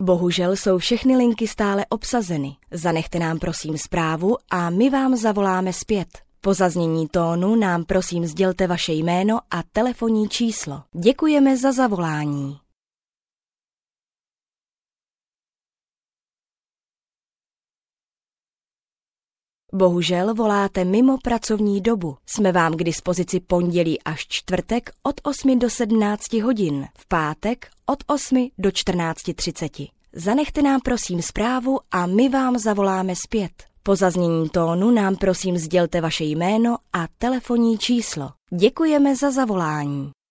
Bohužel jsou všechny linky stále obsazeny. Zanechte nám prosím zprávu a my vám zavoláme zpět. Po zaznění tónu nám prosím sdělte vaše jméno a telefonní číslo. Děkujeme za zavolání. Bohužel voláte mimo pracovní dobu. Jsme vám k dispozici pondělí až čtvrtek od 8 do 17 hodin, v pátek od 8 do 14:30. Zanechte nám prosím zprávu a my vám zavoláme zpět. Po zaznění tónu nám prosím sdělte vaše jméno a telefonní číslo. Děkujeme za zavolání.